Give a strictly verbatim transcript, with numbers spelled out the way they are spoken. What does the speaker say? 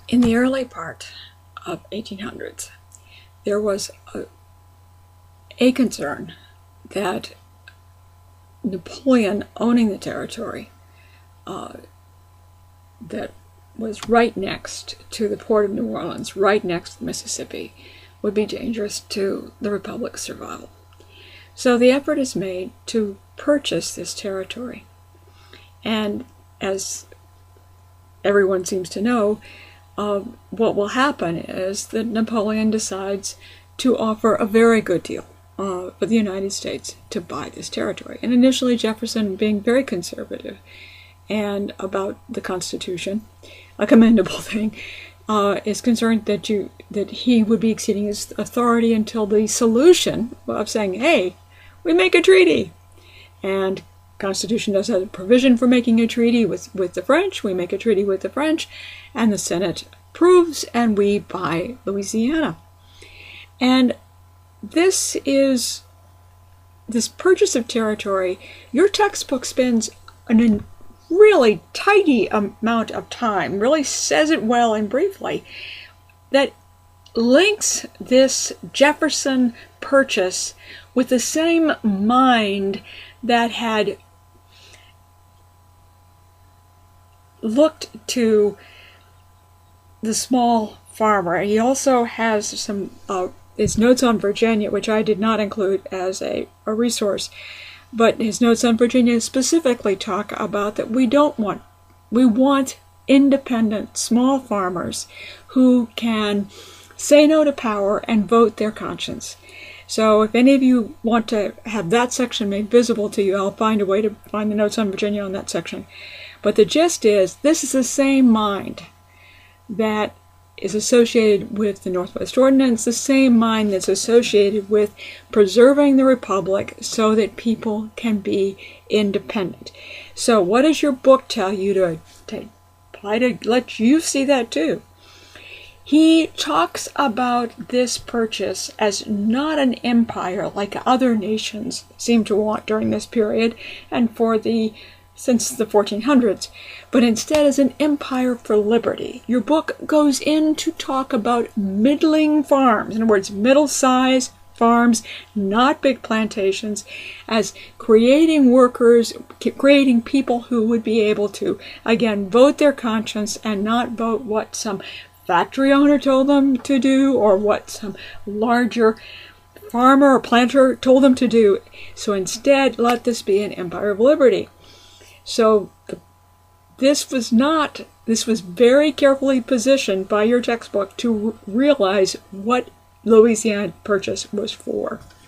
In the early part of eighteen hundreds, there was a, a concern that Napoleon owning the territory uh, that was right next to the port of New Orleans, right next to the Mississippi, would be dangerous to the Republic's survival. So the effort is made to purchase this territory. And as everyone seems to know, uh, what will happen is that Napoleon decides to offer a very good deal uh, for the United States to buy this territory. And initially Jefferson, being very conservative and about the Constitution, a commendable thing, uh, is concerned that you that he would be exceeding his authority until the solution of saying, hey, we make a treaty. And Constitution does have a provision for making a treaty with, with the French. We make a treaty with the French, and the Senate approves, and we buy Louisiana. And this is, this purchase of territory, your textbook spends an really tidy amount of time, really says it well and briefly, that links this Jefferson purchase with the same mind that had looked to the small farmer. He also has some uh, his notes on Virginia, which I did not include as a, a resource, but his notes on Virginia specifically talk about that we don't want, we want independent small farmers who can say no to power and vote their conscience. So if any of you want to have that section made visible to you, I'll find a way to find the notes on Virginia on that section. But the gist is, this is the same mind that is associated with the Northwest Ordinance, the same mind that's associated with preserving the Republic so that people can be independent. So what does your book tell you to, to try to let you see that too? He talks about this purchase as not an empire like other nations seem to want during this period and for the since the fourteen hundreds, but instead as an empire for liberty. Your book goes in to talk about middling farms, in other words, middle-sized farms, not big plantations, as creating workers, creating people who would be able to, again, vote their conscience and not vote what some factory owner told them to do or what some larger farmer or planter told them to do. So instead, let this be an empire of liberty. So the, this was not, this was very carefully positioned by your textbook to realize what Louisiana Purchase was for.